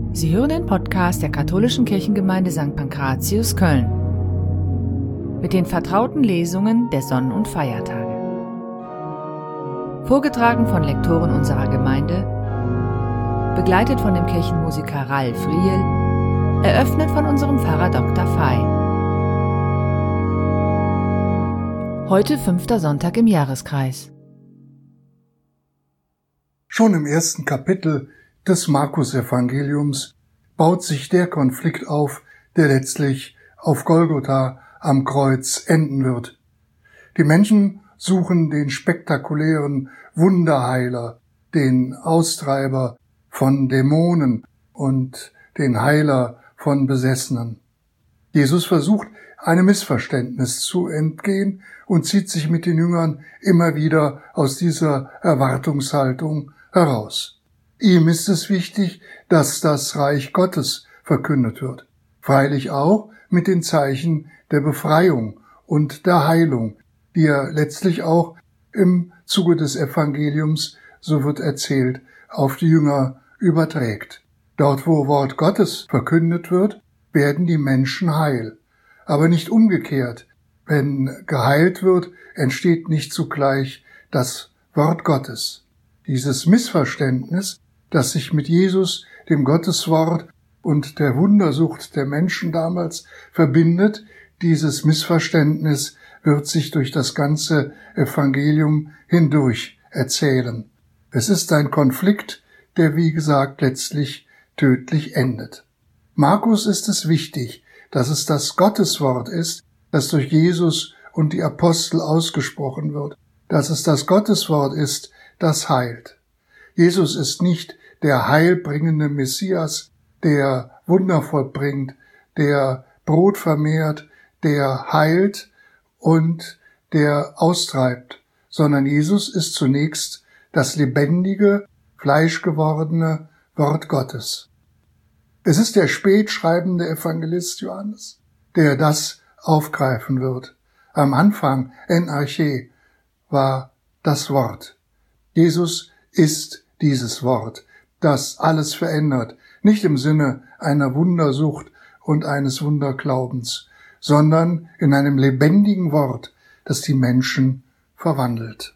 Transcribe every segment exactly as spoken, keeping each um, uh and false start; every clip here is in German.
Sie hören den Podcast der Katholischen Kirchengemeinde Sankt Pankratius Köln mit den vertrauten Lesungen der Sonn- und Feiertage. Vorgetragen von Lektoren unserer Gemeinde, begleitet von dem Kirchenmusiker Ralf Riel, eröffnet von unserem Pfarrer Doktor Fey. Heute fünfter Sonntag im Jahreskreis. Schon im ersten Kapitel des Markus-Evangeliums baut sich der Konflikt auf, der letztlich auf Golgotha am Kreuz enden wird. Die Menschen suchen den spektakulären Wunderheiler, den Austreiber von Dämonen und den Heiler von Besessenen. Jesus versucht, einem Missverständnis zu entgehen und zieht sich mit den Jüngern immer wieder aus dieser Erwartungshaltung heraus. Ihm ist es wichtig, dass das Reich Gottes verkündet wird. Freilich auch mit den Zeichen der Befreiung und der Heilung, die er letztlich auch im Zuge des Evangeliums, so wird erzählt, auf die Jünger überträgt. Dort, wo Wort Gottes verkündet wird, werden die Menschen heil. Aber nicht umgekehrt. Wenn geheilt wird, entsteht nicht zugleich das Wort Gottes. Dieses Missverständnis, das sich mit Jesus, dem Gotteswort und der Wundersucht der Menschen damals verbindet, dieses Missverständnis wird sich durch das ganze Evangelium hindurch erzählen. Es ist ein Konflikt, der, wie gesagt, letztlich tödlich endet. Markus ist es wichtig, dass es das Gotteswort ist, das durch Jesus und die Apostel ausgesprochen wird, dass es das Gotteswort ist, das heilt. Jesus ist nicht der heilbringende Messias, der Wunder vollbringt, der Brot vermehrt, der heilt und der austreibt, sondern Jesus ist zunächst das lebendige, fleischgewordene Wort Gottes. Es ist der spätschreibende Evangelist Johannes, der das aufgreifen wird. Am Anfang, en arche, war das Wort. Jesus ist dieses Wort, das alles verändert, nicht im Sinne einer Wundersucht und eines Wunderglaubens, sondern in einem lebendigen Wort, das die Menschen verwandelt.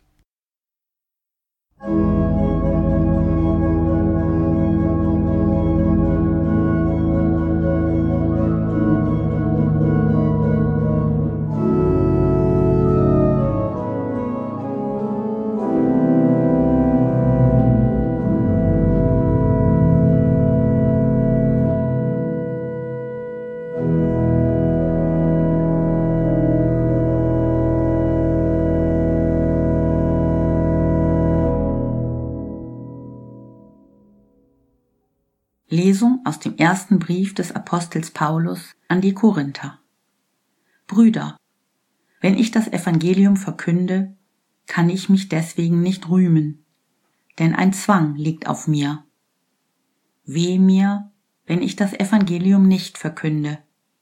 Lesung aus dem ersten Brief des Apostels Paulus an die Korinther. Brüder, wenn ich das Evangelium verkünde, kann ich mich deswegen nicht rühmen, denn ein Zwang liegt auf mir. Weh mir, wenn ich das Evangelium nicht verkünde.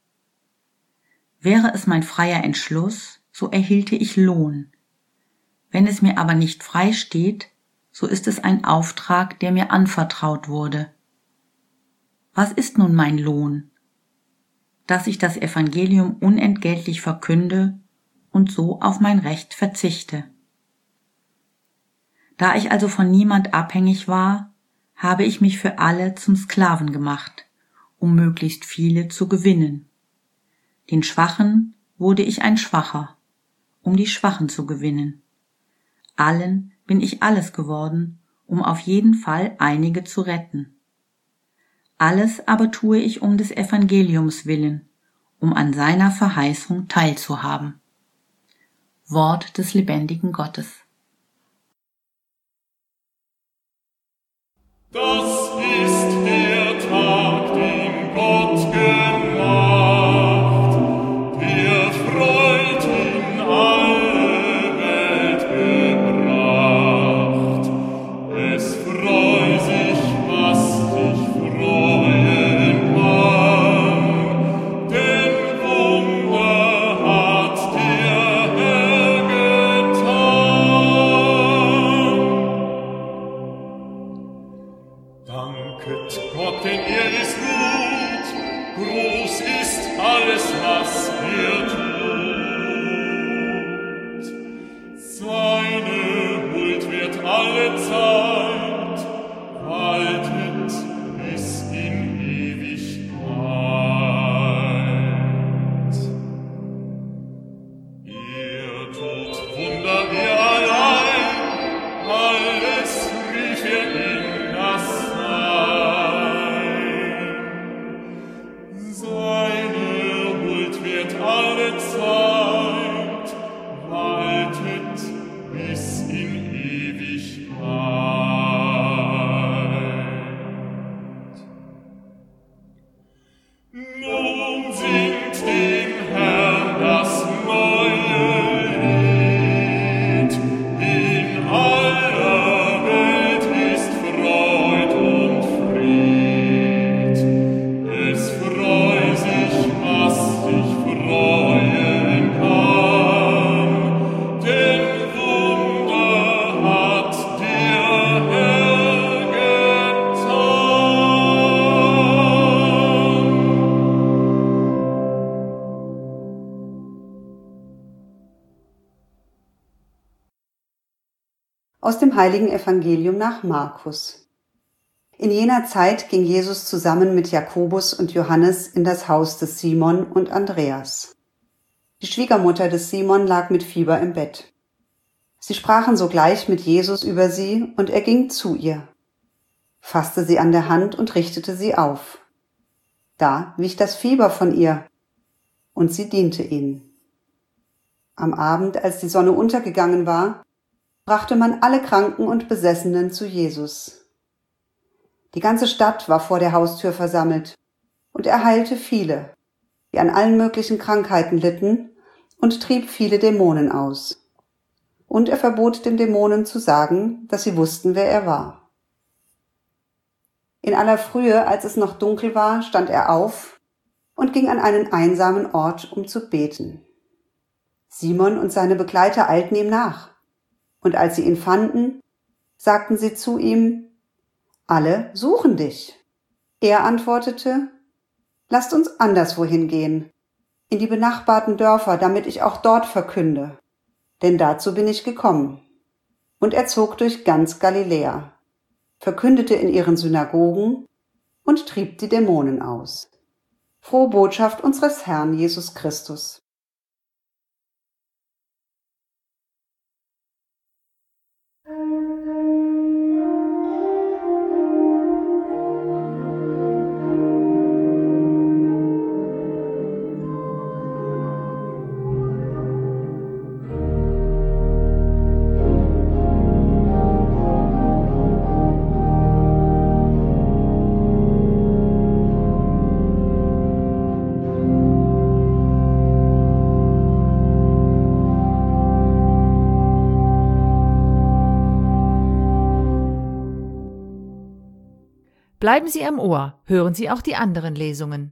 Wäre es mein freier Entschluss, so erhielte ich Lohn. Wenn es mir aber nicht frei steht, so ist es ein Auftrag, der mir anvertraut wurde. Was ist nun mein Lohn? Dass ich das Evangelium unentgeltlich verkünde und so auf mein Recht verzichte. Da ich also von niemand abhängig war, habe ich mich für alle zum Sklaven gemacht, um möglichst viele zu gewinnen. Den Schwachen wurde ich ein Schwacher, um die Schwachen zu gewinnen. Allen bin ich alles geworden, um auf jeden Fall einige zu retten. Alles aber tue ich um des Evangeliums willen, um an seiner Verheißung teilzuhaben. Wort des lebendigen Gottes. Das ist der Tag, den Gott gemacht. Der Freud in alle Welt gebracht. Es freu sich, was sich freuen kann. Denn Wunder hat der Herr getan. Danket Gott, denn er ist gut, groß ist alles, was er tut. Seine Huld wird alle Zeit waltet bis in Ewigkeit. Er tut Wunder, er allein, alles rief er in das Sein. Seine Huld wird alle Zeit waltet bis in Ewigkeit. Nun singt dem Herrn das neue Lied. In aller Welt ist Freud und Fried. Es freu sich, was sich freuen kann, denn Wunder hat der Herr getan. Aus dem heiligen Evangelium nach Markus. In jener Zeit ging Jesus zusammen mit Jakobus und Johannes in das Haus des Simon und Andreas. Die Schwiegermutter des Simon lag mit Fieber im Bett. Sie sprachen sogleich mit Jesus über sie, und er ging zu ihr, fasste sie an der Hand und richtete sie auf. Da wich das Fieber von ihr, und sie diente ihnen. Am Abend, als die Sonne untergegangen war, brachte man alle Kranken und Besessenen zu Jesus. Die ganze Stadt war vor der Haustür versammelt, und er heilte viele, die an allen möglichen Krankheiten litten, und trieb viele Dämonen aus. Und er verbot den Dämonen zu sagen, dass sie wussten, wer er war. In aller Frühe, als es noch dunkel war, stand er auf und ging an einen einsamen Ort, um zu beten. Simon und seine Begleiter eilten ihm nach. Und als sie ihn fanden, sagten sie zu ihm: Alle suchen dich. Er antwortete: Lasst uns anderswohin gehen, in die benachbarten Dörfer, damit ich auch dort verkünde. Denn dazu bin ich gekommen. Und er zog durch ganz Galiläa, verkündete in ihren Synagogen und trieb die Dämonen aus. Frohe Botschaft unseres Herrn Jesus Christus. Bleiben Sie am Ohr, hören Sie auch die anderen Lesungen.